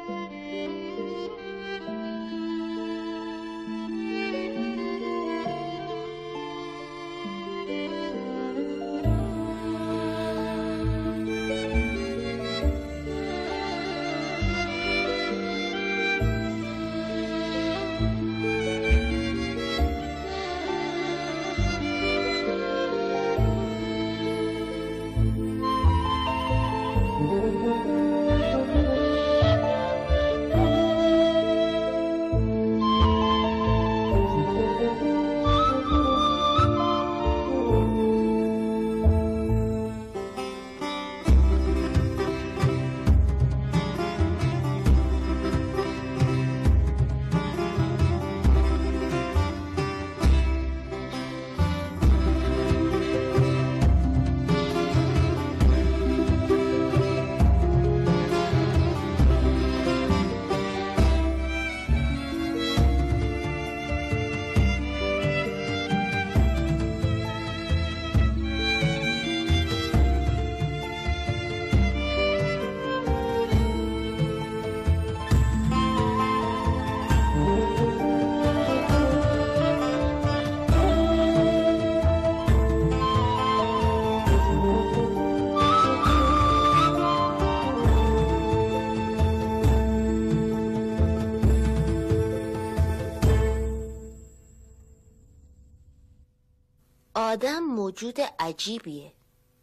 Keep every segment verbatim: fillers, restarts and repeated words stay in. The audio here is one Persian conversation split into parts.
آدم موجود عجیبیه.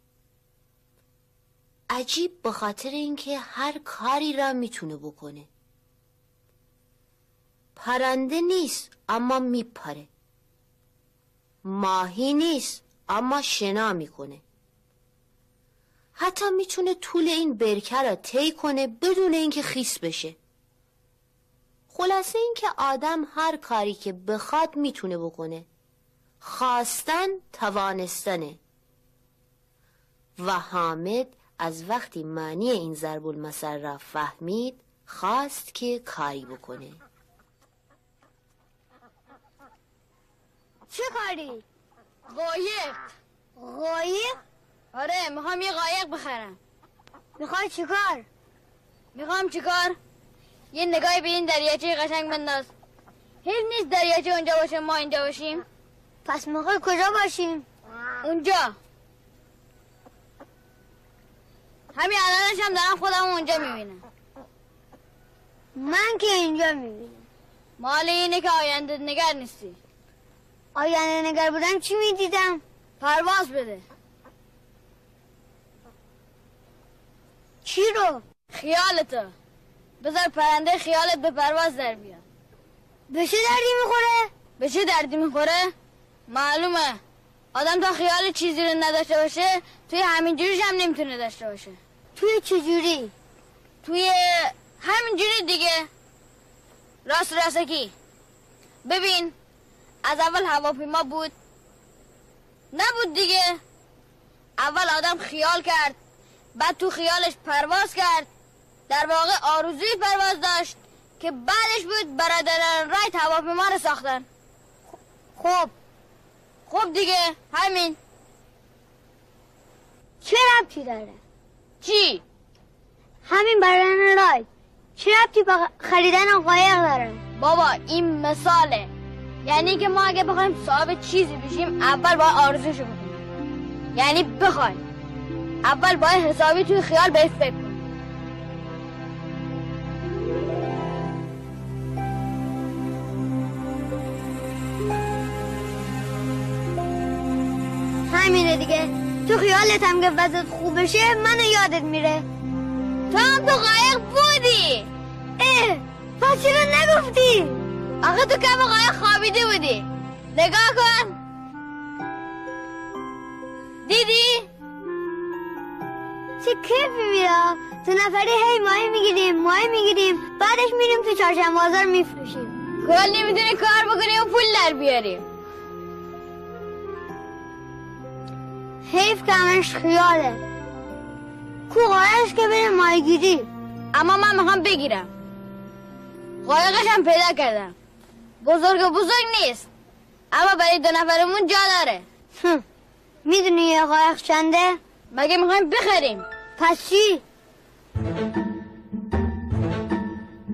عجیب به خاطر اینکه هر کاری را میتونه بکنه. پرنده نیست اما میپره. ماهی نیست اما شنا میکنه. حتی میتونه طول این برکه را طی کنه بدون اینکه خیس بشه. خلاصه اینکه آدم هر کاری که بخواد میتونه بکنه. خواستن توانستنه. و حامد از وقتی معنی این ضرب المثل را فهمید خواست که کاری بکنه. چه کاری؟ قایق. قایق؟ آره میخوام یه قایق بخرم. میخوای چی کار؟ میخوام چی کار؟ یه نگاهی به این دریاچه قشنگ بنداز. هیچ نیست دریاچه اونجا باشه ما اینجا باشیم. پس میخوای کجا باشیم؟ اونجا. همین الانش هم دارم خودم اونجا میبینم. من که اینجا میبینم. مال اینه که آینده نگر نیستی. آینده نگر بودم چی میدیدم؟ پرواز بده. چی رو؟ خیالتو. بذار پرنده خیالت به پرواز در بیاد. به چه دردی میخوره؟ به چه دردی میخوره؟ معلومه. آدم تا خیال چیزی رو نداشته باشه توی همین جوریش هم نمیتونه داشته باشه. توی چه جوری؟ توی همین جوری دیگه. راست راستکی. ببین از اول هواپیما بود؟ نبود دیگه. اول آدم خیال کرد، بعد تو خیالش پرواز کرد. در واقع آرزوی پرواز داشت که بعدش بود برادران رایت هواپیما رو ساختن. خب خب دیگه همین. چه ربطی داره؟ چی؟ همین برادران رایت چه ربطی به خریدن قایق داره؟ بابا این مثاله. یعنی که ما اگه بخوایم صاحب چیزی بشیم اول باید آرزوشو بکنیم. یعنی بخوایم اول باید حسابی توی خیال بهش فکر کنیم. همینه دیگه. تو خیالت هم که وضعت خوب بشه منو یادت میره. تو هم تو قایق بودی. اه پس چرا نگفتی؟ آخه تو کم قایق خوابیده بودی. نگاه کن. دیدی؟ چه کیفی میره. تو نفری هی ماهی میگیریم ماهی میگیریم بعدش میریم تو چهارشنبه بازار میفروشیم. کل نمیتونی کار بکنی و پول در بیاریم. حیف که همش خیاله. کو قایقش که بره ماهی گیری. اما من میخوام بگیرم. قایقش هم پیدا کردم. بزرگ و بزرگ نیست اما برای دو نفرمون جا داره. میدونی یه قایق چنده؟ مگه میخوایم بخریم؟ پس چی؟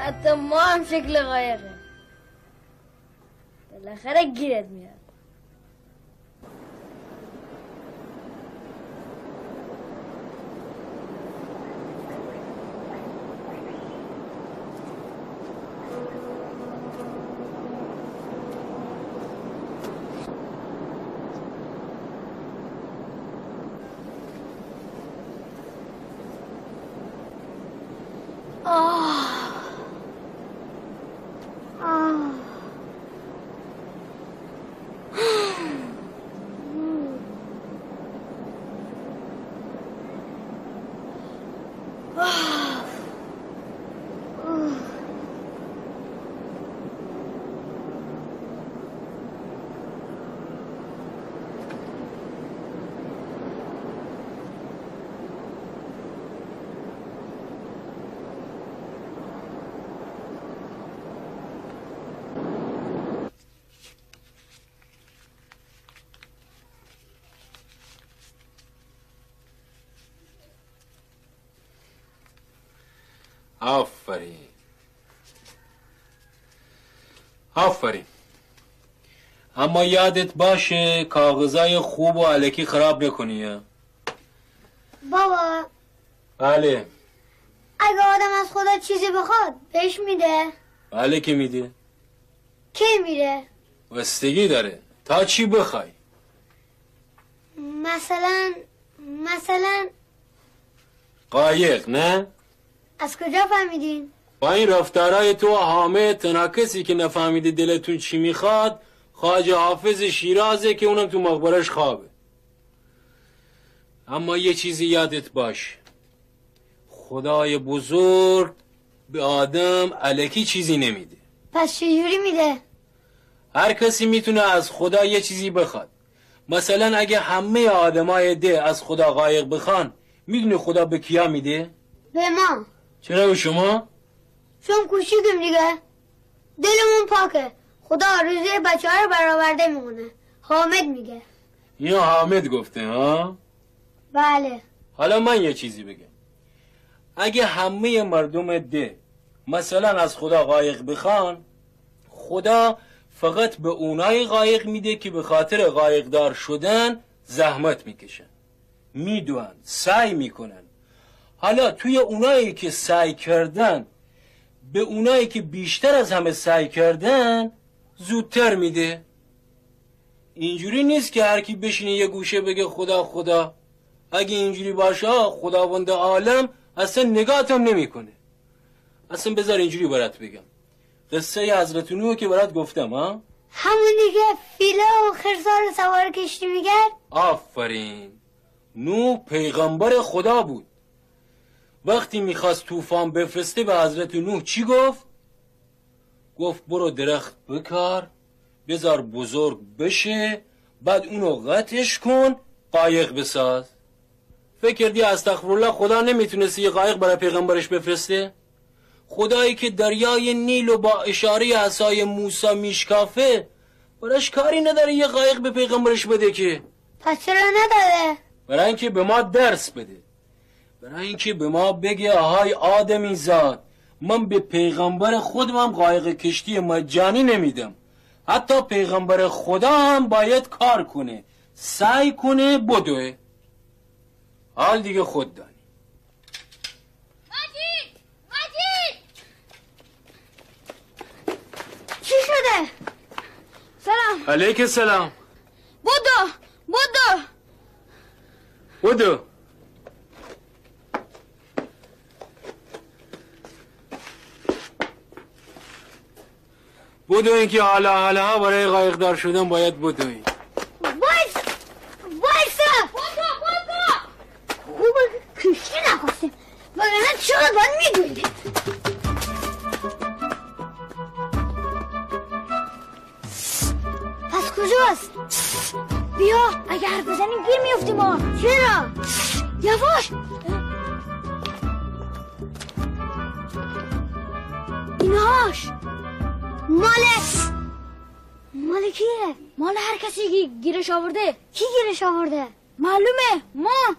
حتی ما هم شکل قایقه، بالاخره گیرت میاد. آفرین آفرین. اما یادت باشه کاغذای خوب و الکی خراب نکنی. بابا بله. اگه آدم از خدا چیزی بخواد بهش میده؟ بله که میده. کی میده؟ بستگی داره تا چی بخوای. مثلا مثلا قایق نه؟ از کجا فهمیدین؟ با این رفتارهای تو و حامد تنها کسی که نفهمیده دلتون چی میخواد خواجه حافظ شیرازه که اونم تو مقبرش خوابه. اما یه چیزی یادت باش، خدای بزرگ به آدم الکی چیزی نمیده. پس چجوری میده؟ هر کسی میتونه از خدا یه چیزی بخواد. مثلا اگه همه آدمای ده از خدا قایق بخوان، میدونی خدا به کیا میده؟ به ما. چرا به شما؟ چون کوچیکیم دیگه، دلمون پاکه، خدا روزی بچه ها رو برآورده میمونه. حامد میگه. اینو حامد گفته ها؟ بله. حالا من یه چیزی بگم. اگه همه مردم ده مثلا از خدا قایق بخوان، خدا فقط به اونای قایق میده که به خاطر قایق دار شدن زحمت میکشن، میدونن، سعی میکنن. حالا توی اونایی که سعی کردن به اونایی که بیشتر از همه سعی کردن زودتر میده. اینجوری نیست که هر کی بشینه یه گوشه بگه خدا خدا. اگه اینجوری باشه خداوند عالم اصلا نگاهتم نمیکنه. اصلا بذار اینجوری برات بگم، قصه حضرت نوح که برات گفتم ها، همون دیگه فیله و خرسار سوار کشتی میگرد. آفرین. نوح پیغمبر خدا بود. وقتی میخواست طوفان بفرسته به حضرت نوح چی گفت؟ گفت برو درخت بکار، بذار بزرگ بشه، بعد اونو قطعش کن، قایق بساز. فکر کردی استغفرالله خدا نمیتونست یه قایق برای پیغمبرش بفرسته؟ خدایی که دریای نیل و با اشاره عصای موسی میشکافه، براش کاری نداره یه قایق به پیغمبرش بده که. پس چرا نداره؟ برای اینکه به ما درس بده، برای اینکه به ما بگه آهای آدمی زاد، من به پیغمبر خودم قایق کشتی مجانی نمیدم. حتی پیغمبر خدا هم باید کار کنه، سعی کنه، بدوه. حال دیگه خود دانی. مجید! مجید! چی شده؟ سلام. علیک سلام. بودو بودو بدو. بدو اینکه حالا حالا ها برای قایق دار شدن باید بدوی. وایس وایسا. بودو بودو خوبه کشتی نخواستیم وگرنه چرا باید میدونیم. پس کجاست؟ بیا اگه حرف بزنیم گیر میفتیم ما. چرا؟ یواش. اینهاش ماله مال کیه؟ مال هر کسی که گیرش آورده. کی گیرش آورده؟ معلومه ما.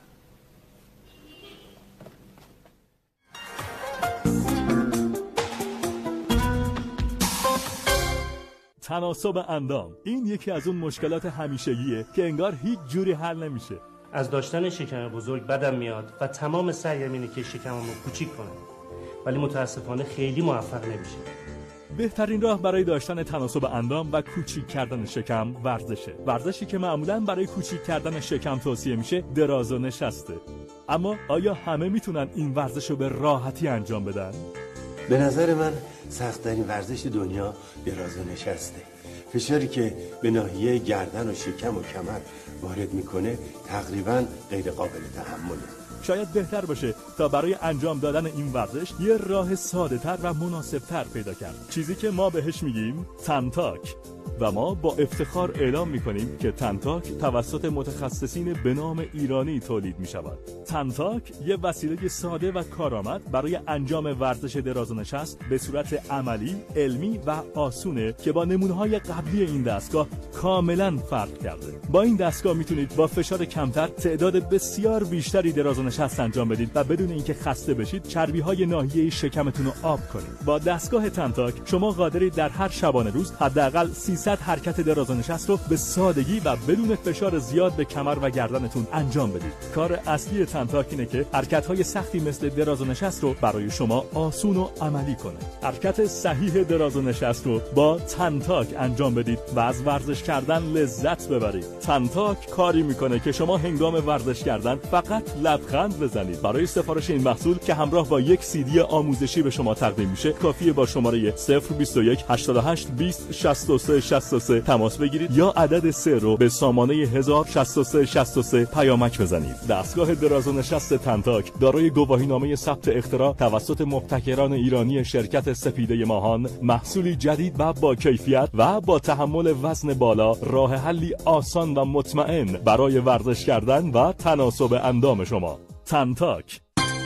تناسب اندام. این یکی از اون مشکلات همیشگیه که انگار هیچ جوری حل نمیشه. از داشتن شکم بزرگ بدم میاد و تمام سعیم اینه که شکممو کوچیک کنم، ولی متاسفانه خیلی موفق نمیشه. بهترین راه برای داشتن تناسب اندام و کوچیک کردن شکم ورزشه. ورزشی که معمولاً برای کوچیک کردن شکم توصیه میشه دراز و نشسته. اما آیا همه میتونن این ورزش رو به راحتی انجام بدن؟ به نظر من سخت‌ترین ورزش دنیا دراز و نشسته. فشاری که به ناحیه گردن و شکم و کمر وارد میکنه تقریباً غیر قابل تحمله. شاید بهتر باشه تا برای انجام دادن این ورزش یه راه ساده تر و مناسب تر پیدا کرد، چیزی که ما بهش میگیم تنتاک. و ما با افتخار اعلام میکنیم که تنتاک توسط متخصصین به نام ایرانی تولید میشود. تنتاک یه وسیله ساده و کارآمد برای انجام ورزش دراز و نشست به صورت عملی، علمی و آسونه که با نمونه‌های قبلی این دستگاه کاملا فرق کرده. با این دستگاه میتونید با فشار کمتر تعداد بسیار بیشتری دراز و نشست انجام بدید و بدون اینکه خسته بشید چربی‌های ناحیه شکمتون رو آب کنید. با دستگاه تنتاک شما قادرید در هر شبانه روز حداقل سیصد حرکت دراز و نشست رو به سادگی و بدون فشار زیاد به کمر و گردنتون انجام بدید. کار اصلی تنتاک اینه که حرکت‌های سختی مثل دراز و نشست رو برای شما آسون و عملی کنه. حرکت صحیح دراز و نشست رو با تنتاک انجام بدید و از ورزش کردن لذت ببرید. تنتاک کاری میکنه که شما هنگام ورزش کردن فقط لبخند بزنید. برای سفارش این محصول که همراه با یک سی دی آموزشی به شما تقدیم میشه، کافیه با شماره صفر بیست و یک هشتاد و هشت بیست شصت و سه شصت و سه تماس بگیرید یا عدد سه رو به سامانه هزار شصت و سه شصت و سه پیامک بزنید. دستگاه دراز و نشست تنتاک دارای گواهینامه ثبت اختراع توسط مبتکران ایرانی شرکت سپیده ماهان، محصولی جدید و با کیفیت و با تحمل وزن بالا، راه حلی آسان و مطمئن برای ورزش کردن و تناسب اندام شما. تنتاک.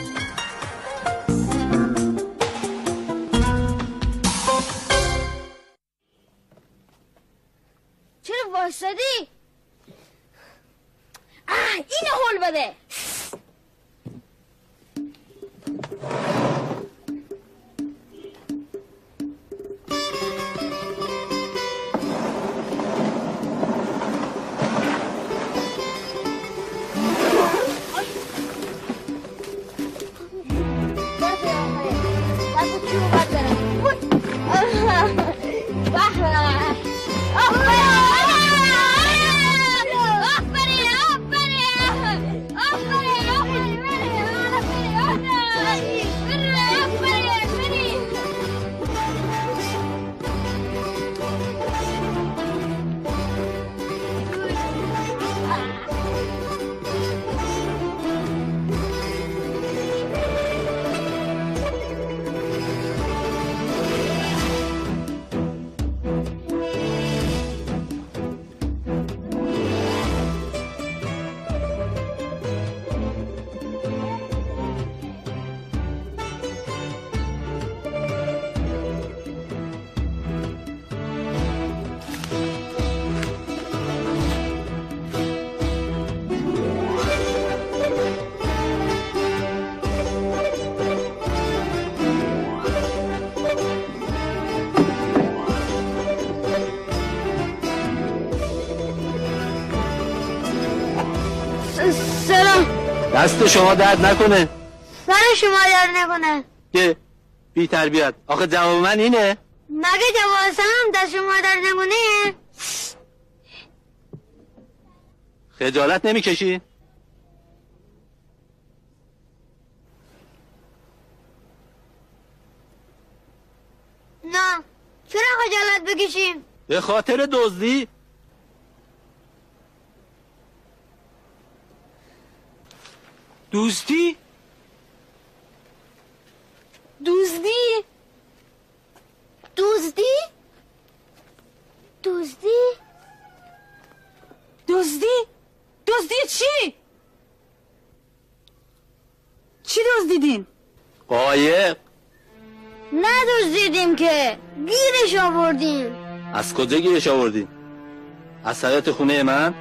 چرا واسدی؟ آه اینو هول بده. دست شما درد نکنه. زن شما درد نکنه. که بی تربیت. آخه جواب من اینه. مگه جواب سلام دست شما درد نکنه؟ خجالت نمیکشی؟ نه. چرا خجالت بکشیم؟ به خاطر دزدی. دوستی؟ دزدی؟ دزدی؟ دزدی؟ دزدی؟ دزدی چی؟ چی دزدیدین؟ قایق. ندزدیدیم که، گیرش آوردیم. از کجا گیرش آوردین؟ از سرات خونه من؟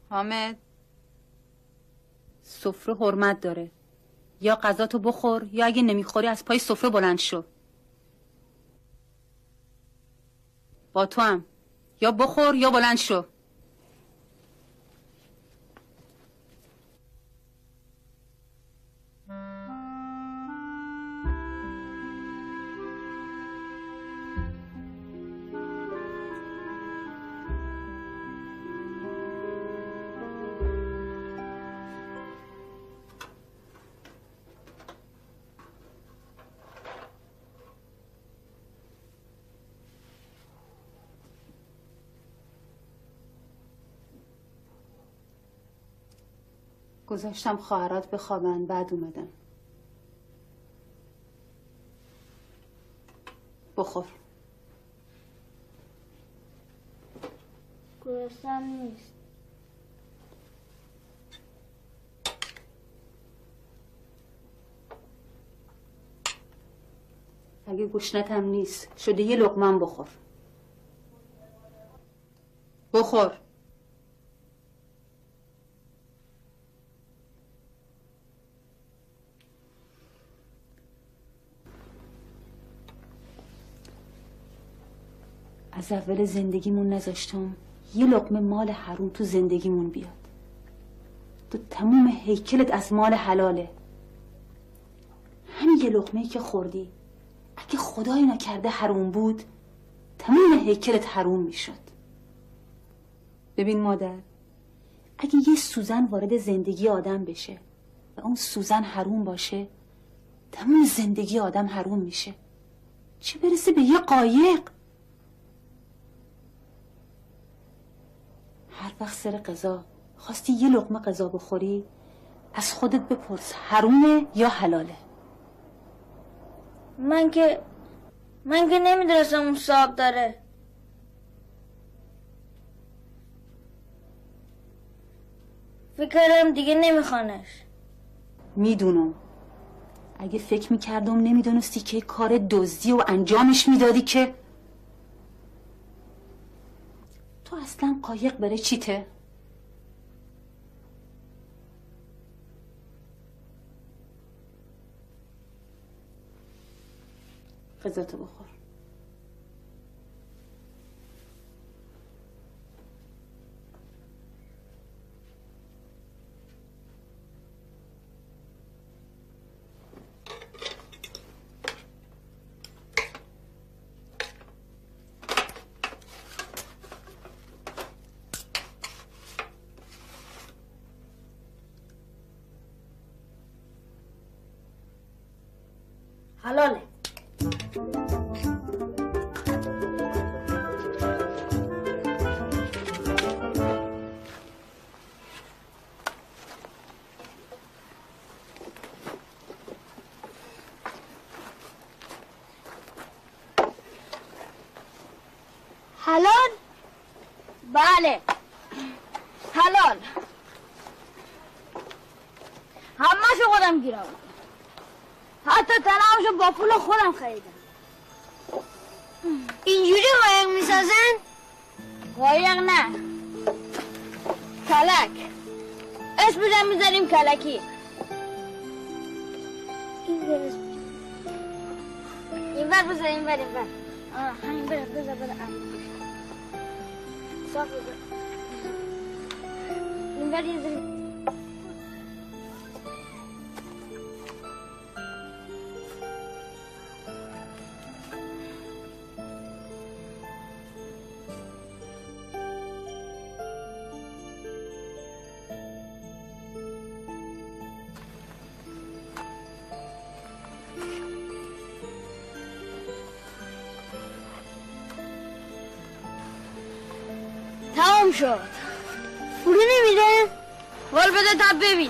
حامد، سفره حرمت داره. یا غذاتو بخور یا اگه نمیخوری از پای سفره بلند شو. با تو هم یا بخور یا بلند شو. گذاشتم خواهرات بخوابن، بعد اومدم. بخور. گرسنم نیست. اگه گشنتم نیست شده یه لقمه بخور. بخور. از اول زندگیمون نذاشتم یه لقمه مال حروم تو زندگیمون بیاد. تو تموم هیکلت از مال حلاله. همین یه لقمه‌ای که خوردی اگه خدای نکرده حروم بود تموم هیکلت حروم میشد. ببین مادر، اگه یه سوزن وارد زندگی آدم بشه و اون سوزن حروم باشه تموم زندگی آدم حروم میشه، چه برسه به یه قایق. هر وقت سر غذا خواستی یه لقمه غذا بخوری از خودت بپرس حرومه یا حلاله. من که من که نمیدونستم اون صاحب داره. فکر کردم دیگه نمیخوانش. میدونم. اگه فکر میکردم نمیدونستی که کار دزدی و انجامش میدادی که تو اصلا قایق بره چیته؟ غذاتو بخور. حلاله. حلال؟ بله حلال. همه‌شو خودم گیرم، حتی تنهاشو با پول خودم خریدم. اینجوری قایق میسازن؟ قایق نه، کلک. اسمشم میذاریم کلکی. این بر بذار، این بر این بر. آه همین بر بذار بذار صاف بذار. این بر یه زمین. تمام شد. پولی نمیده؟ وال بده تا ببین.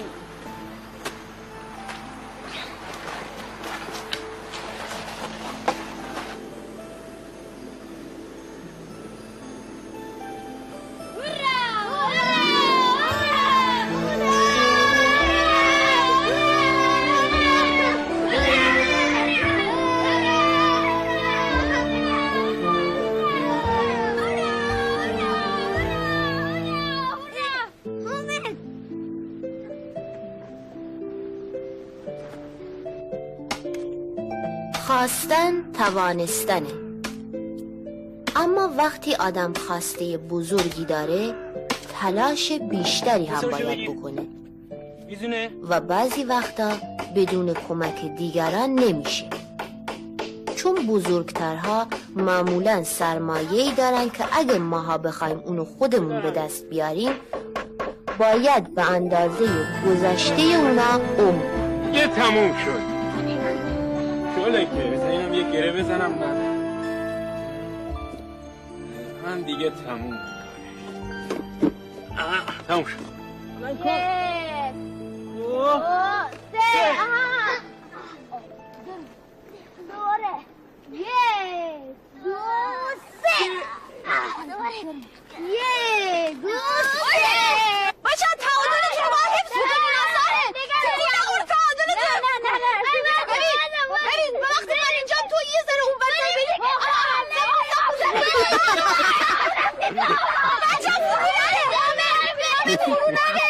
ها خواستن توانستنه. اما وقتی آدم خواسته بزرگی داره تلاش بیشتری هم باید بکنه و بعضی وقتا بدون کمک دیگران نمیشه، چون بزرگترها معمولا سرمایه‌ای دارن که اگه ماها بخوایم اونو خودمون به دست بیاریم باید به اندازه گذشته اونا عمر. یه تموم شد. شله که بزن اینم یه گره بزنم. من من دیگه تموم تموم شد. یک دو سه دوره یک دو سه یک دو سه بچه ها تعادلتون رو باید حفظ بکنین. آساره اون تعادلتون. نه نه نه ببین به وقتی من اینجام تو یه ذره اون برای ببینی. بچه ها فرو نگه فرو نگه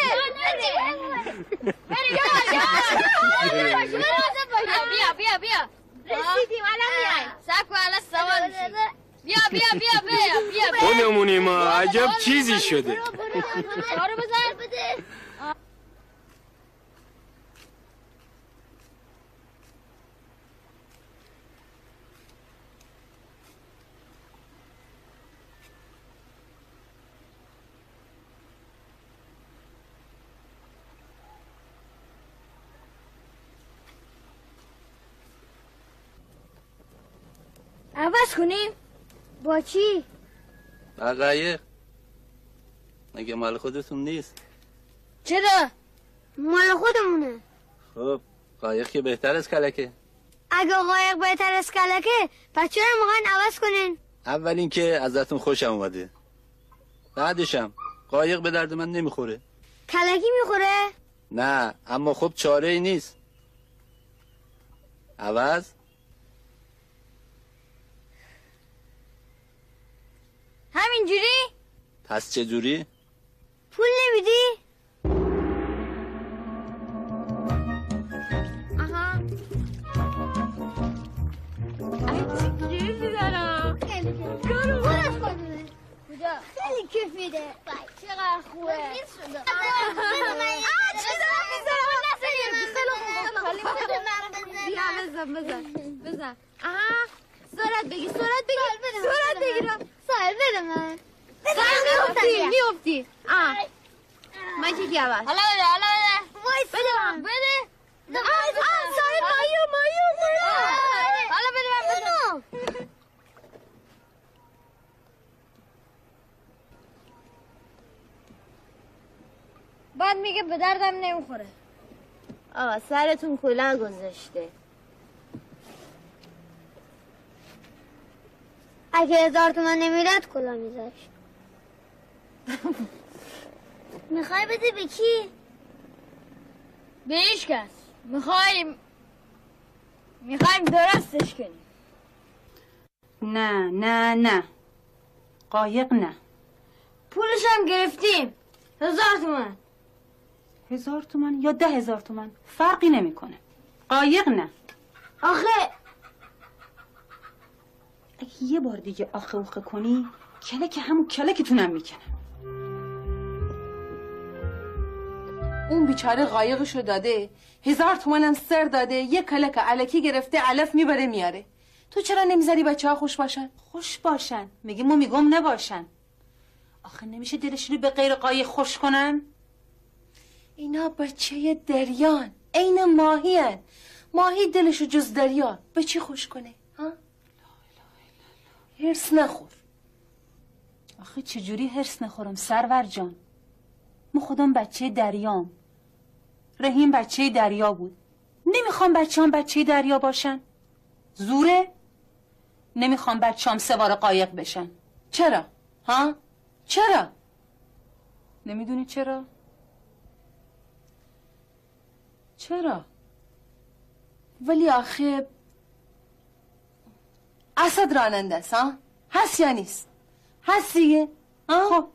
بیا بیا بیا رسیدیم الان میایم. سب کن الان سوار میشیم. بیا بیا بیا بیا بیا خودمونی ما عجب چیزی شده. آره بزن بده. عوض کنیم؟ با چی؟ با قایق. مگه مال خودتون نیست؟ چرا؟ مال خودمونه. خب قایق که بهتر از کلکه. اگه قایق بهتر از کلکه پس چرا میخواین عوض کنین؟ اول این که ازتون خوشم اومده، بعدشم قایق به درد من نمیخوره. کلکی میخوره؟ نه اما خب چاره ای نیست. عوض؟ همینجوری؟ پس چه جوری؟ پول نمیدی؟ آها ای چیزی دارم. خیلی کجا؟ خیلی کیف میده. چقدر خوبه. چی دارم میزنم؟ بیا بزن بزن بزن. آها سرعت بگیر سرعت بگیر سرعت بگیرم. سایل بده من. میافتی میافتی. آه من چه گیابست. حالا بده حالا بده. وایس بده من بده. آه آه سایل مایو مایو مایو. حالا بده من بده. بعد میگه به دردم نمیخوره. آقا سرتون کلا گذاشته. اگه هزار تومن نمیداد کلا میذاشت. میخوای بده به کی؟ به هیچ کس. میخوایم میخوایم درستش کنیم. نه نه نه قایق نه. پولش هم گرفتیم. هزار تومن. هزار تومن یا ده هزار تومن فرقی نمیکنه. قایق نه. آخه اگه یه بار دیگه آخه اوخه کنی کلک همون کلکتونم میکنم. اون بیچاره قایقشو داده، هزار تومنم سر داده، یه کلک علکی گرفته علف میبره میاره. تو چرا نمیذاری بچه ها خوش باشن؟ خوش باشن؟ میگه مو میگم نباشن. آخه نمیشه دلش رو به غیر قایق خوش کنن؟ اینا بچه دریان، عین ماهی هن. ماهی دلشو جز دریا به چی خوش کنه؟ ها؟ هرس نخور. آخه چجوری هرس نخورم سرور جان؟ من خودم بچه دریام. رحیم بچه دریا بود. نمیخوام بچه هم بچه دریا باشن. زوره؟ نمیخوام بچه هم سوار قایق بشن. چرا؟ ها؟ چرا؟ نمیدونی چرا؟ چرا؟ ولی آخه اسد راننده است ها؟ هست یا نیست؟ هست دیگه؟ خب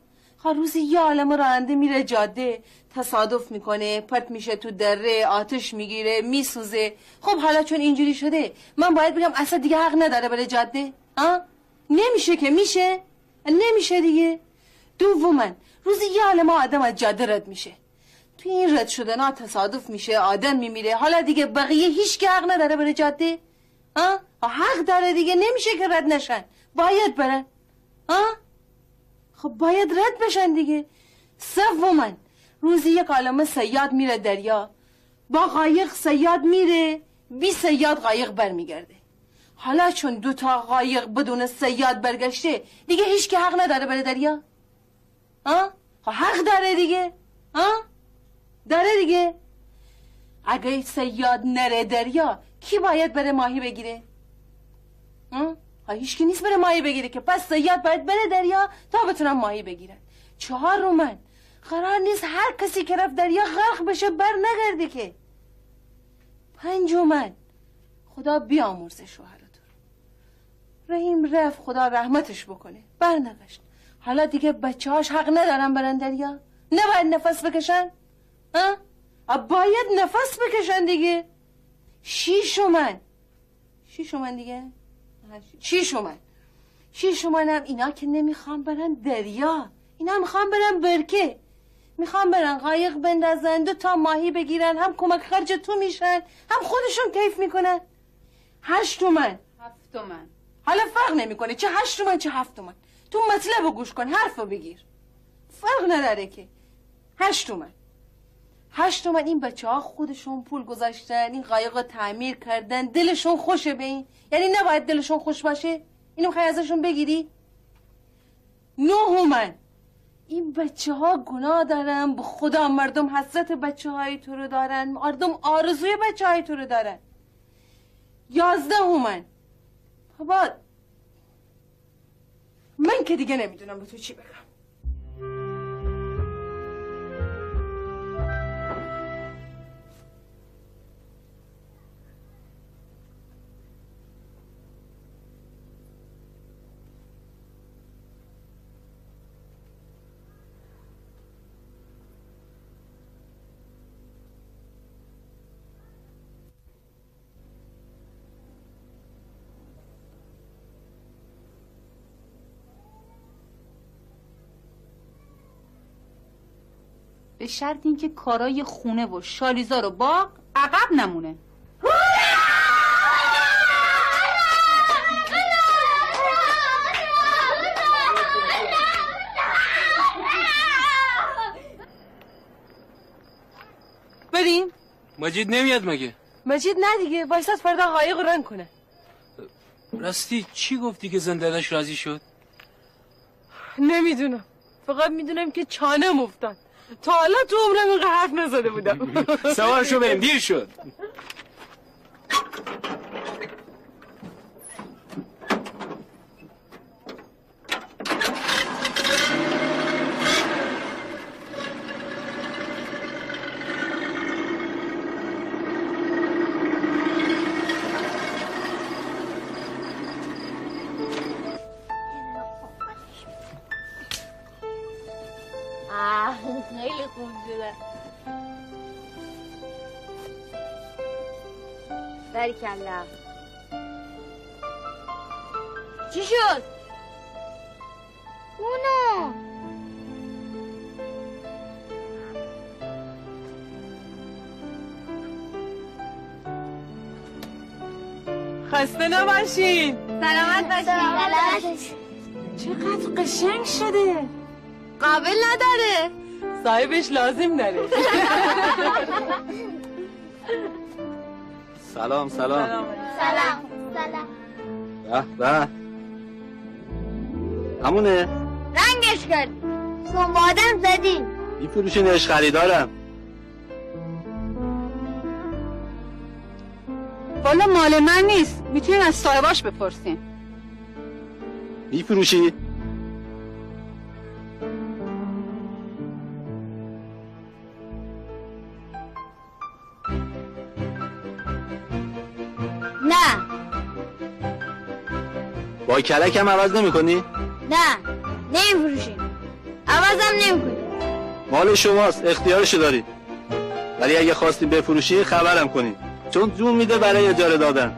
خب روزی یه عالم راننده میره جاده، تصادف میکنه، پرت میشه تو دره، آتش میگیره، میسوزه. خب حالا چون اینجوری شده من باید بگم اصلا دیگه حق نداره بره جاده؟ ها؟ نمیشه که میشه؟ نمیشه دیگه. دوما روزی یه عالم آدم از جاده رد میشه. تو این رد شدن ها تصادف میشه، آدم میمیره. حالا دیگه بقیه هیچ که حق نداره بره جاده؟ ها؟ حق داره دیگه، نمیشه که رد نشن، باید برن. ها؟ خب باید رد بشن دیگه. سوما روزی یک عالمه صیاد میره دریا، با قایق صیاد میره، بی صیاد قایق برمیگرده. حالا چون دوتا قایق بدون صیاد برگشته دیگه هیچ که حق نداره بره دریا؟ ها؟ حق داره دیگه. ها؟ داره دیگه. اگه صیاد نره دریا کی باید بره ماهی بگیره؟ ها؟ هیچ کی نیست بره ماهی بگیره که، پس صیاد باید بره دریا تا بتونن ماهی بگیرن. چهار رومن قرار نیست هر کسی که رفت دریا غرق بشه بر نگرده که. پنجومن خدا بیامرزه شوهرتون. رحیم رفت، خدا رحمتش بکنه، بر نگشت. حالا دیگه بچه هاش حق ندارن برن دریا؟ نباید نفس بکشن؟ ها؟ باید نفس بکشن دیگه. شیشومن شیشومن دیگه شیشومن شیشومن هم اینا که نمیخوان برن دریا، اینا میخوان برن برکه، میخوان برن قایق بندازن، دو تا ماهی بگیرن، هم کمک خرج تو میشن هم خودشون کیف میکنن. هشت تومن هفت تومن. حالا فرق نمیکنه چه هشت تومن چه هفت تومن، تو مطلب رو گوش کن، حرف رو بگیر، فرق نداره که. هشت تومن هشت تومن این بچه ها خودشون پول گذاشتن، این قایق رو تعمیر کردن، دلشون خوشه به این، یعنی نباید دلشون خوش باشه؟ اینو میخوای ازشون بگیری؟ نهومن این بچه ها گناه دارن، به خدا مردم حسرت بچه های تو رو دارن، مردم آرزوی بچه های تو رو دارن. یازدهومن بابا من که دیگه نمیدونم به تو چی بگم. به شرط اینکه کارای خونه و شالیزار و باغ عقب نمونه. بریم؟ مجید نمیاد مگه؟ مجید نه دیگه، وایساد فردا قایق رنگ کنه. راستی چی گفتی که زنده‌اش راضی شد؟ نمیدونم، فقط میدونم که چانم افتاد. تا حالا تو عمرم اینقدر حرف نزده بودم. سوارشو بریم، دیر شد. خیلی خوب شده. بریکالله. چی شد؟ اونو خسته نباشین. سلامت باشین. چقدر قشنگ شده. قابل نداره، صاحبش لازم داره. سلام سلام سلام سلام. به به همونه رنگش کرد، سنبادم زدین. میفروشینش؟ خریدارم. والا مال من نیست، میتونین از صاحباش بپرسین. میفروشی؟ نه. با کلک هم عوض نمی کنی؟ نه نمیفروشیم. عوضم نمیکنی. مال شماست، اختیارشو دارید. ولی اگه خواستیم بفروشی خبرم کنید، چون جون میده برای اجاره دادن.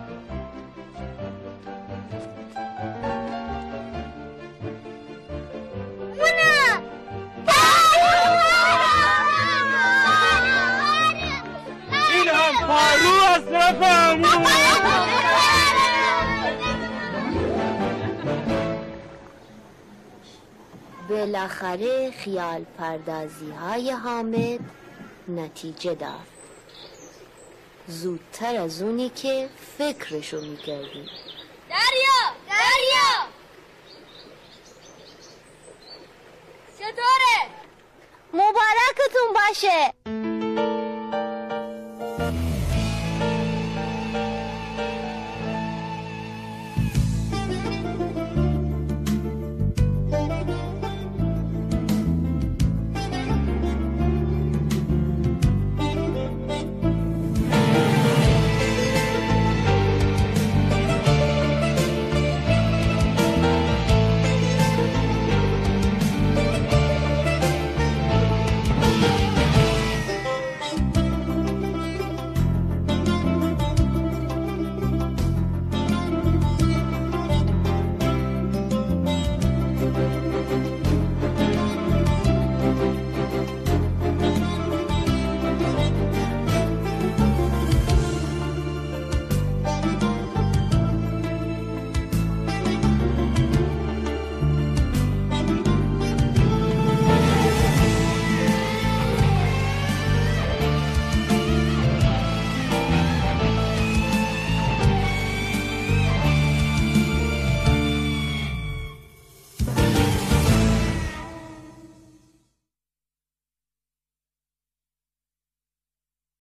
این هم پارو از طرف بالاخره خیال پردازی های حامد نتیجه داد. زودتر از اونی که فکرشو میکردیم. دریا دریا چطوره؟ مبارکتون باشه.